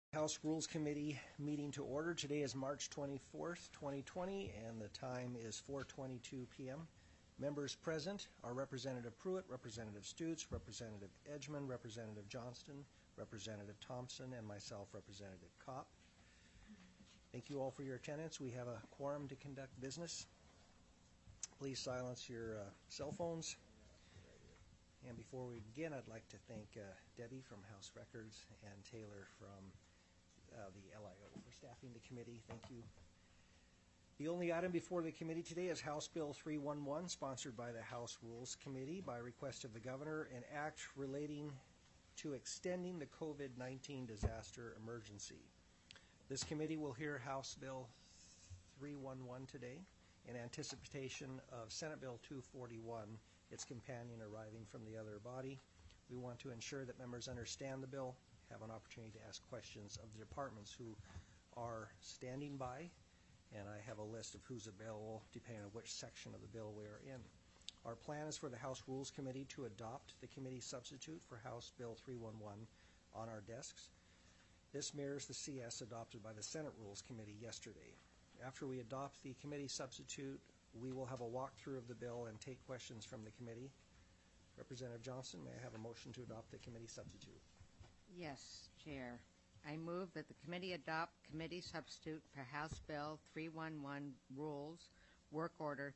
House Rules Committee meeting to order. Today is March 24th, 2020, and the time is 4:22 p.m. Members present are Representative Pruitt, Representative Stutes, Representative Edgman, Representative Johnston, Representative Thompson, and myself, Representative Kopp. Thank you all for your attendance. We have a quorum to conduct business. Please silence your cell phones. And before we begin, I'd like to thank Debbie from House Records and Taylor from the LIO for staffing the committee. Thank you. The only item before the committee today is House Bill 311, sponsored by the House Rules Committee by request of the governor, an act relating to extending the COVID-19 disaster emergency. This committee will hear House Bill 311 today in anticipation of Senate Bill 241, its companion arriving from the other body. We want to ensure that members understand the bill, have an opportunity to ask questions of the departments who are standing by, and I have a list of who's available depending on which section of the bill we are in. Our plan is for the House Rules Committee to adopt the committee substitute for House Bill 311 on our desks. This mirrors the CS adopted by the Senate Rules Committee yesterday. After we adopt the committee substitute, we will have a walkthrough of the bill and take questions from the committee. Representative Johnston, may I have a motion to adopt the committee substitute? Yes, Chair. I move that the committee adopt committee substitute for House Bill 311 Rules, Work Order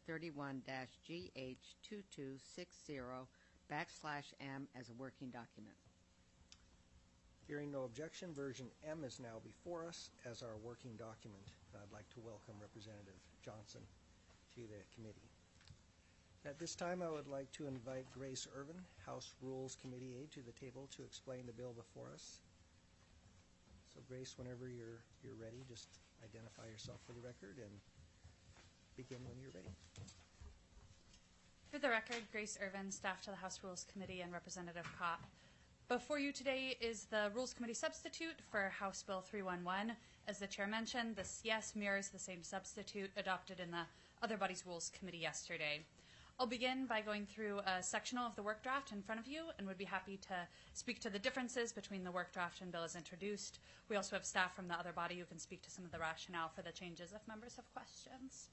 31-GH2260/M as a working document. Hearing no objection, version M is now before us as our working document. I'd like to welcome Representative Johnson to the committee. At this time, I would like to invite Grace Irvin, House Rules Committee aide, to the table to explain the bill before us. So, Grace, whenever you're ready, just identify yourself for the record and begin when you're ready. For the record, Grace Irvin, staff to the House Rules Committee, and Representative Kopp. Before you today is the Rules Committee substitute for House Bill 311. As the Chair mentioned, the CS mirrors the same substitute adopted in the Other Bodies Rules Committee yesterday. I'll begin by going through a sectional of the work draft in front of you and would be happy to speak to the differences between the work draft and bill as introduced. We also have staff from the other body who can speak to some of the rationale for the changes if members have questions.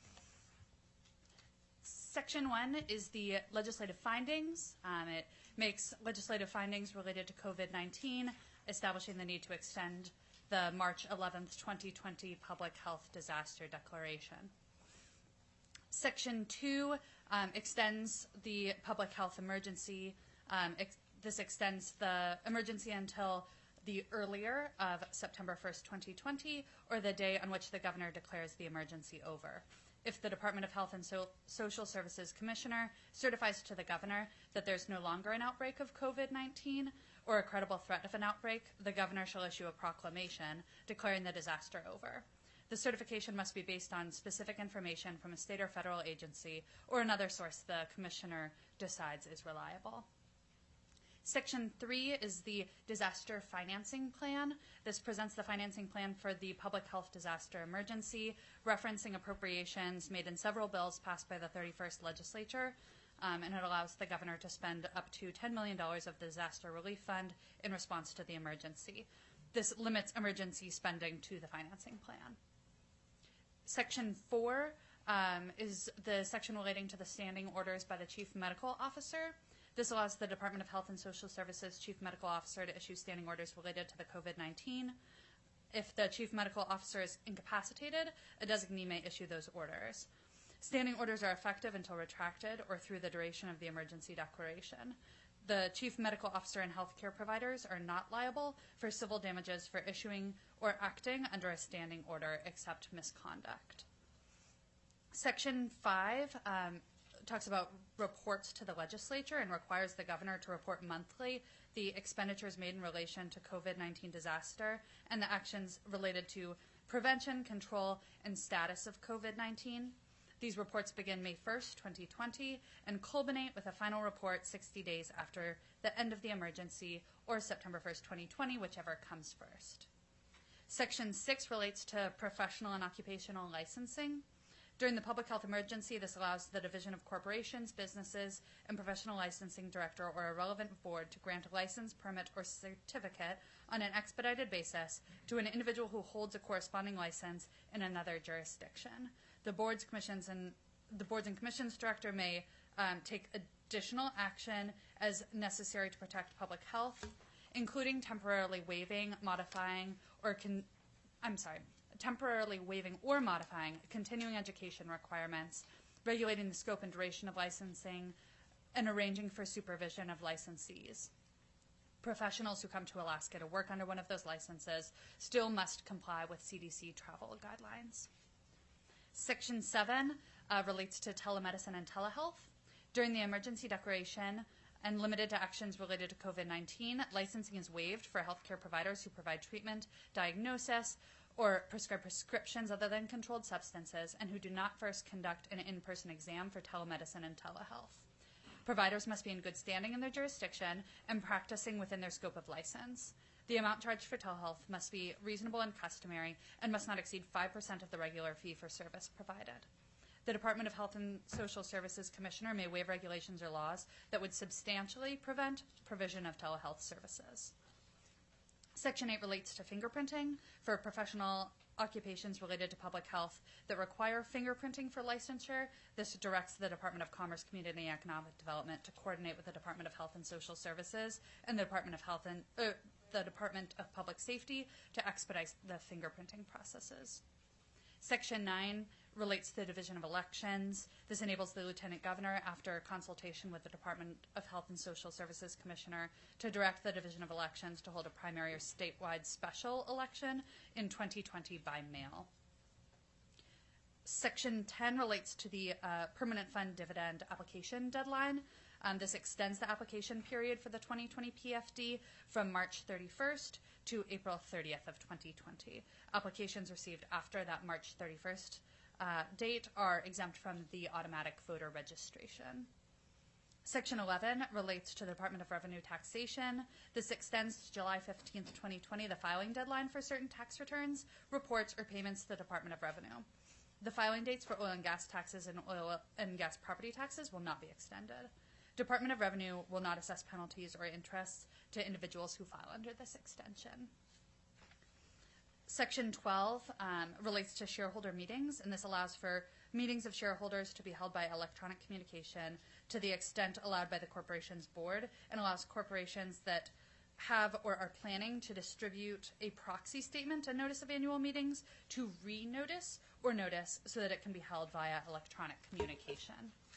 Section 1 is the legislative findings. It makes legislative findings related to COVID-19, establishing the need to extend the March 11th, 2020 public health disaster declaration. Section 2 extends the public health emergency. This extends the emergency until the earlier of September 1st, 2020, or the day on which the governor declares the emergency over. If the Department of Health and Social Services Commissioner certifies to the governor that there's no longer an outbreak of COVID-19 or a credible threat of an outbreak, the governor shall issue a proclamation declaring the disaster over. The certification must be based on specific information from a state or federal agency or another source the commissioner decides is reliable. Section 3 is the disaster financing plan. This presents the financing plan for the public health disaster emergency, referencing appropriations made in several bills passed by the 31st legislature, and it allows the governor to spend up to $10 million of the disaster relief fund in response to the emergency. This limits emergency spending to the financing plan. Section 4 is the section relating to the standing orders by the Chief Medical Officer. This allows the Department of Health and Social Services Chief Medical Officer to issue standing orders related to the COVID-19. If the Chief Medical Officer is incapacitated, a designee may issue those orders. Standing orders are effective until retracted or through the duration of the emergency declaration. The Chief Medical Officer and healthcare providers are not liable for civil damages for issuing or acting under a standing order except misconduct. Section 5 talks about reports to the legislature and requires the governor to report monthly the expenditures made in relation to COVID-19 disaster and the actions related to prevention, control, and status of COVID-19. These reports begin May 1st, 2020, and culminate with a final report 60 days after the end of the emergency or September 1st, 2020, whichever comes first. Section 6 relates to professional and occupational licensing. During the public health emergency, this allows the Division of Corporations, Businesses, and Professional Licensing Director or a relevant board to grant a license, permit, or certificate on an expedited basis to an individual who holds a corresponding license in another jurisdiction. The boards and commissions director may take additional action as necessary to protect public health, including temporarily waiving, modifying, or continuing education requirements, regulating the scope and duration of licensing, and arranging for supervision of licensees. Professionals who come to Alaska to work under one of those licenses still must comply with CDC travel guidelines. Section 7 relates to telemedicine and telehealth. During the emergency declaration and limited to actions related to COVID-19, licensing is waived for healthcare providers who provide treatment, diagnosis, or prescribe prescriptions other than controlled substances and who do not first conduct an in-person exam for telemedicine and telehealth. Providers must be in good standing in their jurisdiction and practicing within their scope of license. The amount charged for telehealth must be reasonable and customary and must not exceed 5% of the regular fee for service provided. The Department of Health and Social Services Commissioner may waive regulations or laws that would substantially prevent provision of telehealth services. Section 8 relates to fingerprinting for professional occupations related to public health that require fingerprinting for licensure. This directs the Department of Commerce, Community and Economic Development to coordinate with the Department of Health and Social Services and the Department of Public Safety to expedite the fingerprinting processes. Section 9 relates to the Division of Elections. This enables the Lieutenant Governor, after consultation with the Department of Health and Social Services Commissioner, to direct the Division of Elections to hold a primary or statewide special election in 2020 by mail. Section 10 relates to the permanent fund dividend application deadline. This extends the application period for the 2020 PFD from March 31st to April 30th of 2020. Applications received after that March 31st date are exempt from the automatic voter registration. Section 11 relates to the Department of Revenue Taxation. This extends to July 15th, 2020, the filing deadline for certain tax returns, reports, or payments to the Department of Revenue. The filing dates for oil and gas taxes and oil and gas property taxes will not be extended. Department of Revenue will not assess penalties or interests to individuals who file under this extension. Section 12 relates to shareholder meetings, and this allows for meetings of shareholders to be held by electronic communication to the extent allowed by the corporation's board, and allows corporations that have or are planning to distribute a proxy statement and notice of annual meetings to re-notice or notice so that it can be held via electronic communication.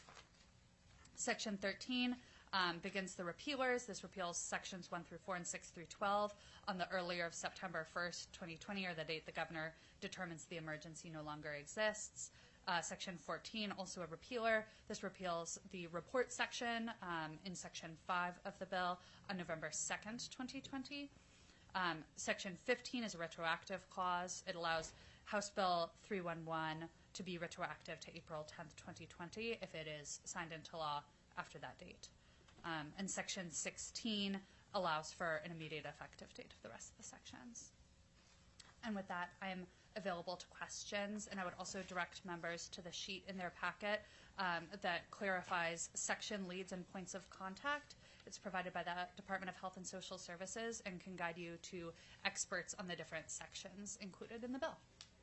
Section 13 begins the repealers. This repeals sections 1 through 4 and 6 through 12 on the earlier of September 1st, 2020, or the date the governor determines the emergency no longer exists. Section 14, also a repealer. This repeals the report section in Section 5 of the bill on November 2nd, 2020. Section 15 is a retroactive clause. It allows House Bill 311 to be retroactive to April 10th, 2020 if it is signed into law after that date. And Section 16 allows for an immediate effective date of the rest of the sections. And with that, I am available to questions, and I would also direct members to the sheet in their packet that clarifies section leads and points of contact. It's provided by the Department of Health and Social Services and can guide you to experts on the different sections included in the bill.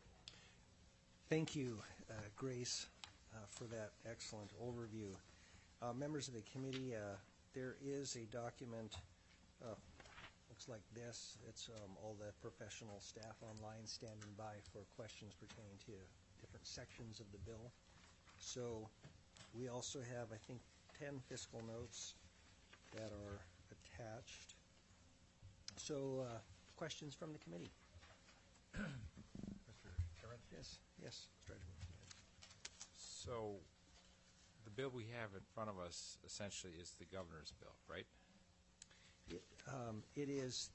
Thank you, Grace, for that excellent overview. Members of the committee, there is a document, looks like this. It's all the professional staff online standing by for questions pertaining to different sections of the bill. So we also have, I think, 10 fiscal notes that are attached. So questions from the committee? Mr. Chairman? Yes, Mr. Edgeworth. So the bill we have in front of us essentially is the governor's bill, right? It is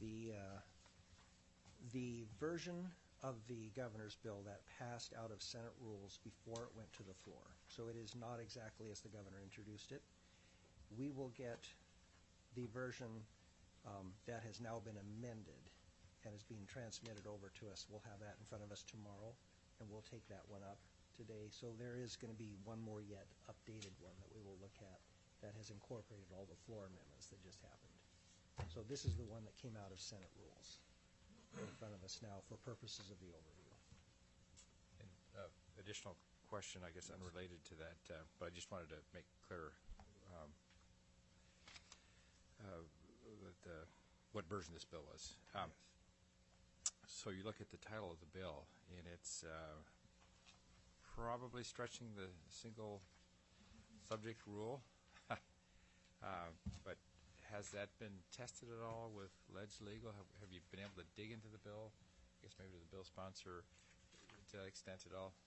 the version of the governor's bill that passed out of Senate rules before it went to the floor. So it is not exactly as the governor introduced it. We will get the version that has now been amended and is being transmitted over to us. We'll have that in front of us tomorrow, and we'll take that one up today, so there is going to be one more yet updated one that we will look at that has incorporated all the floor amendments that just happened. So this is the one that came out of Senate rules in front of us now for purposes of the overview. And additional question, I guess unrelated to that, but I just wanted to make clear what version this bill was. So you look at the title of the bill, and it's probably stretching the single subject rule. But has that been tested at all with Ledge Legal? Have you been able to dig into the bill? I guess maybe to the bill sponsor to that extent at all?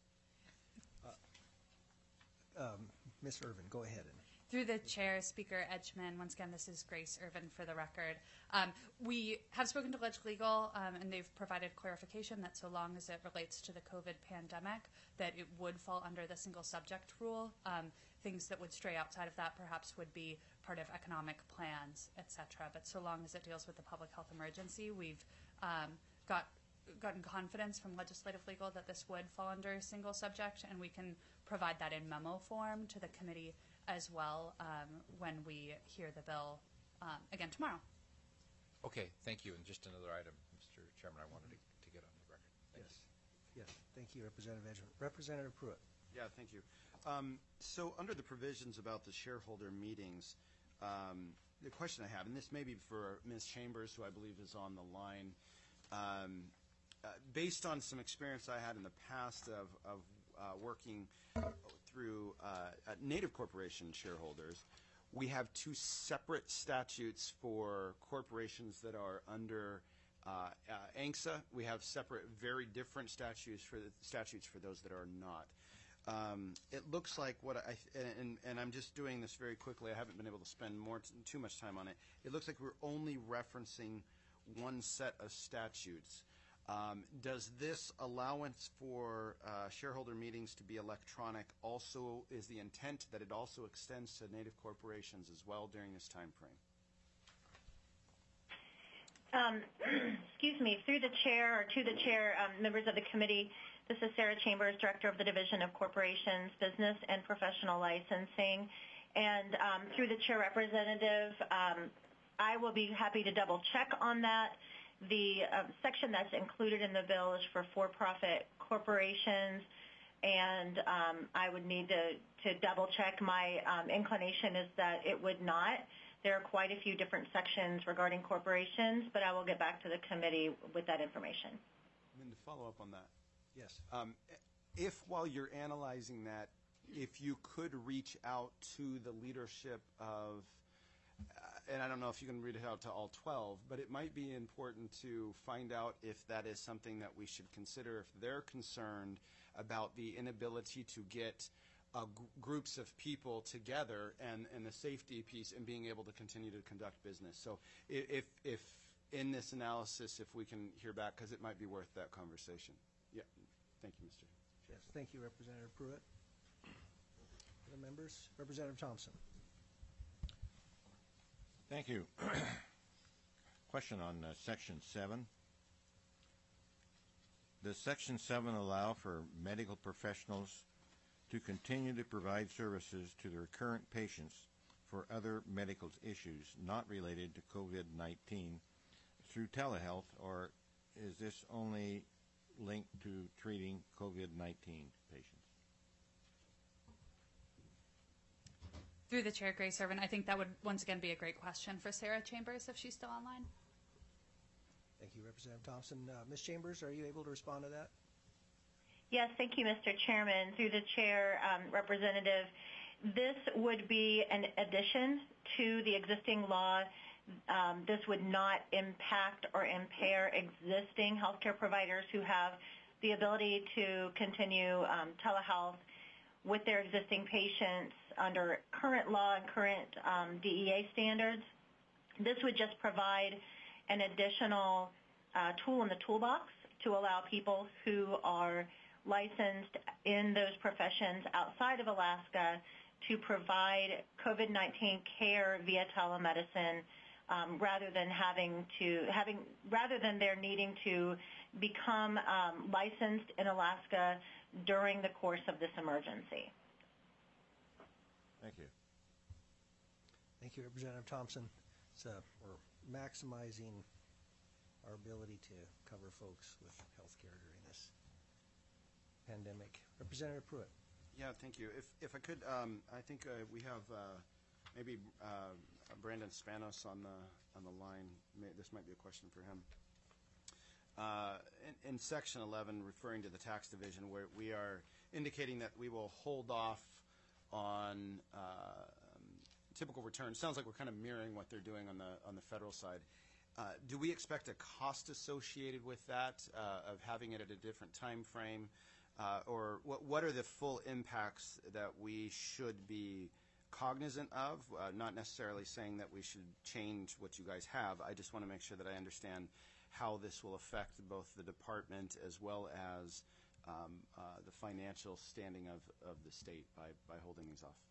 Ms. Irvin, go ahead. Through the chair, Speaker Edgman, once again, this is Grace Irvin for the record. We have spoken to Ledge Legal, and they've provided clarification that so long as it relates to the COVID pandemic, that it would fall under the single subject rule. Things that would stray outside of that perhaps would be part of economic plans, et cetera. But so long as it deals with the public health emergency, we've gotten confidence from legislative legal that this would fall under single subject, and we can provide that in memo form to the committee as well when we hear the bill again tomorrow. Okay, thank you. And just another item, Mr. Chairman, I wanted to get on the record. Thank you. Yes, thank you, Representative Edgman. Representative Pruitt. Yeah, thank you. So under the provisions about the shareholder meetings, the question I have, and this may be for Ms. Chambers, who I believe is on the line, based on some experience I had in the past of working through Native Corporation shareholders, we have two separate statutes for corporations that are under ANCSA. We have separate, very different statutes for those that are not. It looks like and I'm just doing this very quickly. I haven't been able to spend too much time on it. It looks like we're only referencing one set of statutes. Does this allowance for shareholder meetings to be electronic also, is the intent that it also extends to Native corporations as well during this time frame? Excuse me, through the chair, or to the chair, members of the committee, this is Sarah Chambers, Director of the Division of Corporations, Business and Professional Licensing. And through the chair representative, I will be happy to double check on that. The section that's included in the bill is for for-profit corporations, and I would need to double check. My inclination is that it would not. There are quite a few different sections regarding corporations, but I will get back to the committee with that information. And then to follow up on that, Yes. if while you're analyzing that, if you could reach out to the leadership of, and I don't know if you can reach out to all 12, but it might be important to find out if that is something that we should consider, if they're concerned about the inability to get groups of people together and the safety piece and being able to continue to conduct business. So if in this analysis, if we can hear back, because it might be worth that conversation. Yeah. Thank you, Mr. Yes, thank you, Representative Pruitt. Other members? Representative Thompson. Thank you. Question on Section 7. Does Section 7 allow for medical professionals to continue to provide services to their current patients for other medical issues not related to COVID-19 through telehealth, or is this only linked to treating COVID-19 patients? Through the chair, Grace Irvin, I think that would once again be a great question for Sarah Chambers if she's still online. Thank you, Representative Thompson. Ms. Chambers, are you able to respond to that? Yes, thank you, Mr. Chairman. Through the chair, Representative, this would be an addition to the existing law. This would not impact or impair existing healthcare providers who have the ability to continue telehealth with their existing patients under current law and current DEA standards. This would just provide an additional tool in the toolbox to allow people who are licensed in those professions outside of Alaska to provide COVID-19 care via telemedicine rather than their needing to become licensed in Alaska during the course of this emergency. Thank you. Thank you, Representative Thompson. We're maximizing our ability to cover folks with health care during this pandemic. Representative Pruitt. Yeah, thank you. If I could, I think we have maybe Brandon Spanos on the line. This might be a question for him. In Section 11, referring to the tax division, where we are indicating that we will hold off on typical returns. Sounds like we're kind of mirroring what they're doing on the federal side. Do we expect a cost associated with that, of having it at a different time frame? Or what are the full impacts that we should be cognizant of? Not necessarily saying that we should change what you guys have. I just want to make sure that I understand how this will affect both the department as well as the financial standing of the state by holding these off.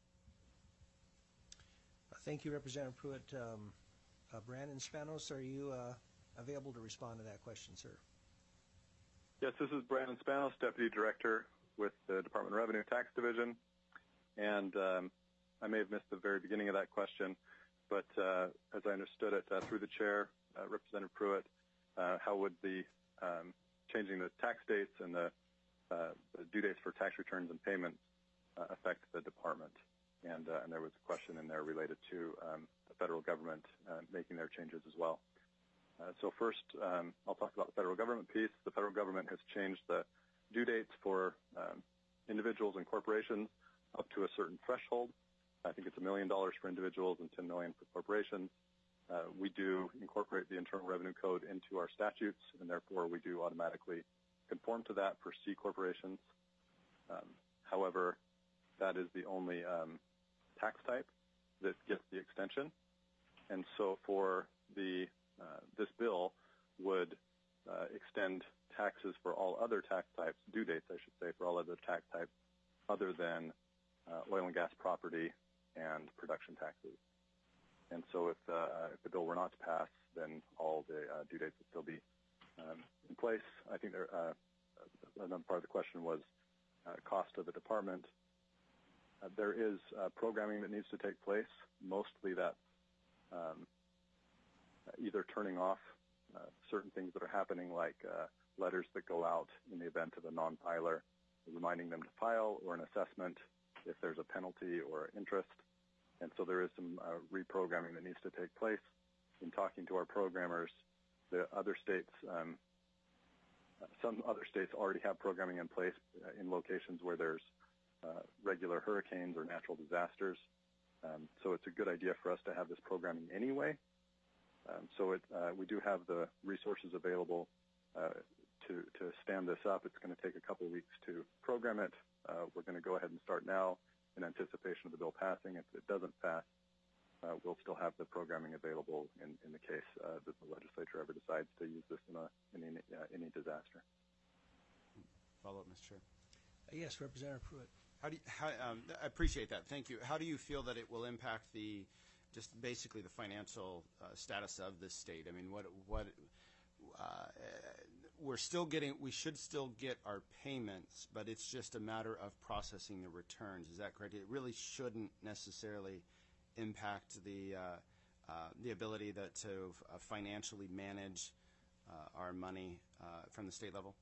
Thank you, Representative Pruitt. Brandon Spanos, are you available to respond to that question, sir? Yes, this is Brandon Spanos, Deputy Director with the Department of Revenue Tax Division. And I may have missed the very beginning of that question, but as I understood it through the chair, Representative Pruitt, how would the changing the tax dates and the due dates for tax returns and payments affect the department? And there was a question in there related to the federal government making their changes as well. So first, I'll talk about the federal government piece. The federal government has changed the due dates for individuals and corporations up to a certain threshold. I think it's $1 million for individuals and $10 million for corporations. We do incorporate the Internal Revenue Code into our statutes, and therefore we do automatically conform to that for C corporations. However, that is the only tax type that gets the extension. And so for this bill would extend taxes for all other tax types, due dates, I should say, for all other tax types other than oil and gas property and production taxes. And so if the bill were not to pass, then all the due dates would still be in place. I think another part of the question was cost of the department. There is programming that needs to take place. Mostly that's either turning off certain things that are happening, like letters that go out in the event of a non-filer, reminding them to file, or an assessment if there's a penalty or interest. And so there is some reprogramming that needs to take place. In talking to our programmers, the other states, some other states already have programming in place in locations where there's regular hurricanes or natural disasters. So it's a good idea for us to have this programming anyway. So we do have the resources available to stand this up. It's going to take a couple of weeks to program it. We're going to go ahead and start now in anticipation of the bill passing. If it doesn't pass, we'll still have the programming available in the case that the legislature ever decides to use this in any disaster. Follow up, Mr. Chair. Yes, Representative Pruitt. I appreciate that. Thank you. How do you feel that it will impact just basically the financial status of the state? I mean, we should still get our payments, but it's just a matter of processing the returns. Is that correct? It really shouldn't necessarily impact the ability to financially manage our money from the state level?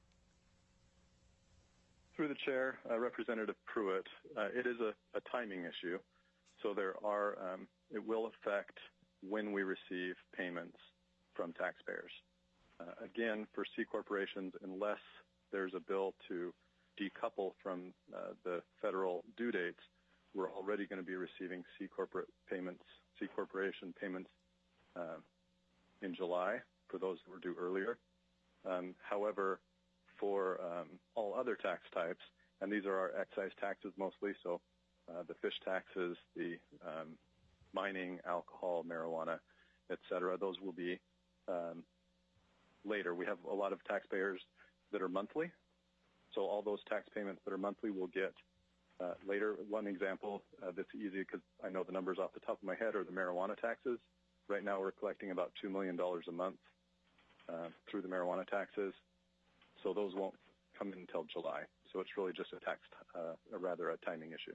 Through the chair, Representative Pruitt, it is a timing issue. So it will affect when we receive payments from taxpayers. Again, for C corporations, unless there's a bill to decouple from the federal due dates, we're already going to be receiving C corporation payments in July for those that were due earlier. However, for all other tax types, and these are our excise taxes mostly, so the fish taxes, the mining, alcohol, marijuana, et cetera, those will be later. We have a lot of taxpayers that are monthly, so all those tax payments that are monthly will get later. One example that's easy, because I know the numbers off the top of my head, are the marijuana taxes. Right now, we're collecting about $2 million a month through the marijuana taxes, so those won't come in until July. So it's really just a timing issue.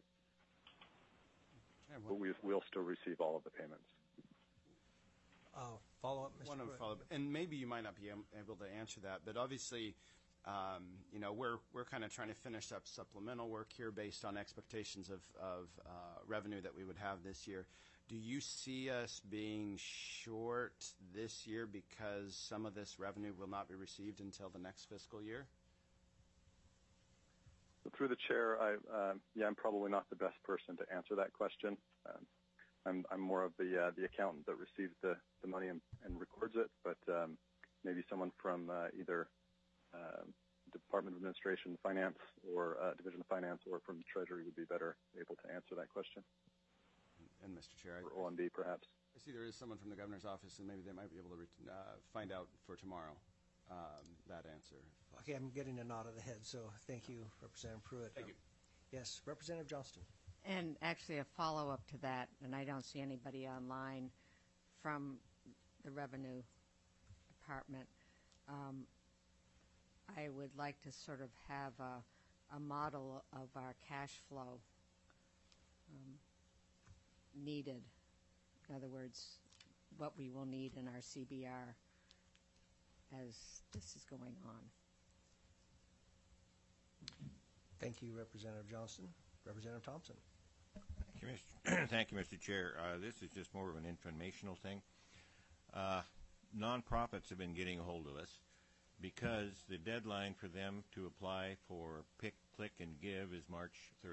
But we'll still receive all of the payments. Follow-up, Mr. One Pruitt? follow-up, and maybe you might not be able to answer that, but obviously, we're kind of trying to finish up supplemental work here based on expectations of revenue that we would have this year. Do you see us being short this year because some of this revenue will not be received until the next fiscal year? Through the chair, I'm probably not the best person to answer that question. I'm more of the accountant that receives the money and records it, but maybe someone from either Department of Administration, Finance, or Division of Finance, or from Treasury would be better able to answer that question. And Mr. Chair, or OMB perhaps. I see there is someone from the governor's office, and maybe they might be able to find out for tomorrow that answer. Okay, I'm getting a nod of the head, so thank you, Representative Pruitt. Thank you. Yes, Representative Johnston. And actually a follow-up to that, and I don't see anybody online from the Revenue Department. I would like to sort of have a model of our cash flow needed. In other words, what we will need in our CBR as this is going on. Thank you, Representative Johnston. Representative Thompson. Thank you, Mr. Chair. This is just more of an informational thing. Nonprofits have been getting a hold of us because the deadline for them to apply for Pick, Click, and Give is March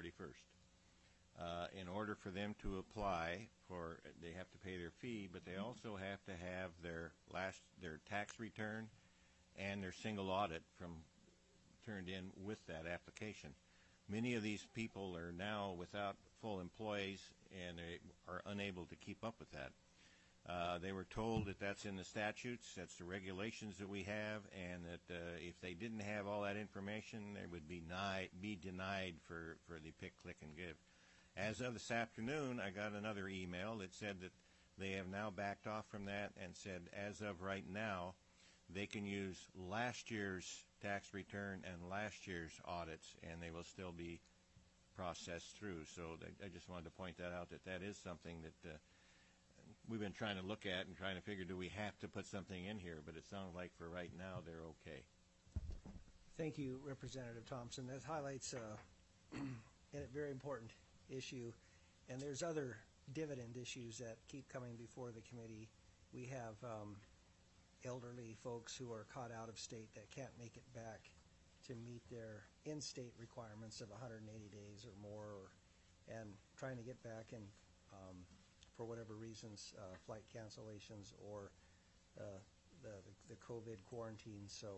31st. In order for them to apply for, they have to pay their fee, but they also have to have their tax return and their single audit turned in with that application. Many of these people are now without full employees, and they are unable to keep up with that. They were told that that's in the statutes, that's the regulations that we have, and that if they didn't have all that information, they would be denied for the Pick, Click, and Give. As of this afternoon, I got another email that said that they have now backed off from that and said as of right now, they can use last year's tax return and last year's audits, and they will still be processed through. So I just wanted to point that out, that is something that we've been trying to look at and trying to figure, do we have to put something in here? But it sounds like for right now, they're okay. Thank you, Representative Thompson. That highlights a very important issue. And there's other dividend issues that keep coming before the committee. We have elderly folks who are caught out of state that can't make it back to meet their in-state requirements of 180 days or more, and trying to get back and for whatever reasons, flight cancellations or the COVID quarantine. So,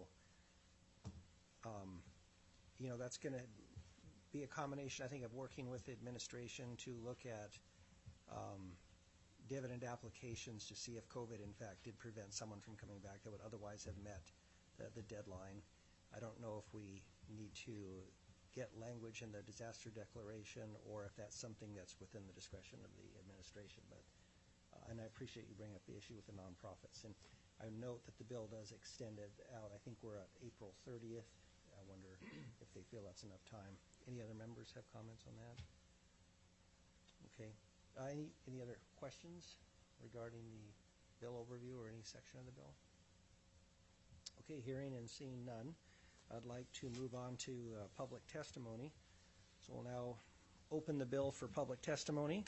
that's going to be a combination, I think, of working with the administration to look at dividend applications to see if COVID, in fact, did prevent someone from coming back that would otherwise have met the deadline. I don't know if we need to get language in the disaster declaration or if that's something that's within the discretion of the administration. But and I appreciate you bringing up the issue with the nonprofits. And I note that the bill does extend it out. I think we're at April 30th. I wonder if they feel that's enough time. Any other members have comments on that? Okay. Any other questions regarding the bill overview or any section of the bill? Okay, hearing and seeing none, I'd like to move on to public testimony. So we'll now open the bill for public testimony.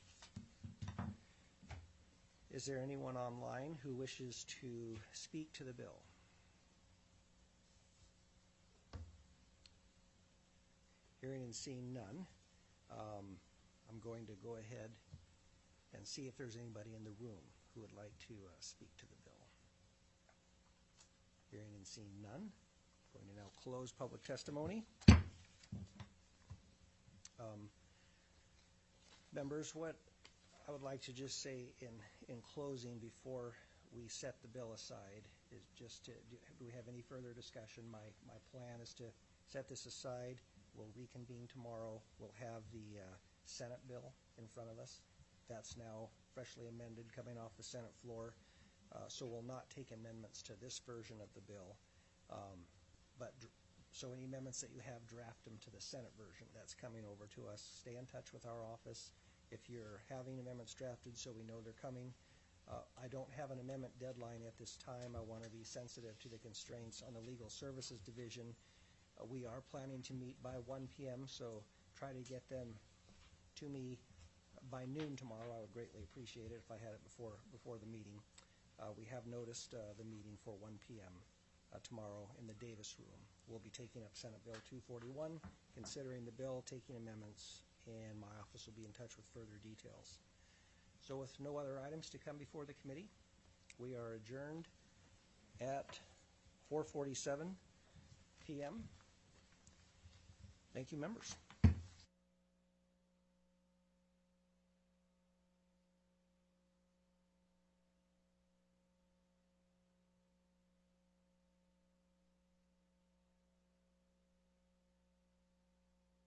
Is there anyone online who wishes to speak to the bill? Hearing and seeing none, I'm going to go ahead and see if there's anybody in the room who would like to speak to the bill. Hearing and seeing none, I'm going to now close public testimony. Members, what I would like to just say in closing before we set the bill aside is just to, do we have any further discussion? My plan is to set this aside. We'll reconvene tomorrow. We'll have the Senate bill in front of us. That's now freshly amended coming off the Senate floor. So we'll not take amendments to this version of the bill. So any amendments that you have, draft them to the Senate version that's coming over to us. Stay in touch with our office if you're having amendments drafted so we know they're coming. I don't have an amendment deadline at this time. I want to be sensitive to the constraints on the Legal Services Division. We are planning to meet by 1 p.m., so try to get them to me by noon tomorrow. I would greatly appreciate it if I had it before the meeting. We have noticed the meeting for 1 p.m. Tomorrow in the Davis room. We'll be taking up Senate Bill 241, considering the bill, taking amendments, and my office will be in touch with further details. So with no other items to come before the committee, we are adjourned at 4:47 p.m. Thank you, members.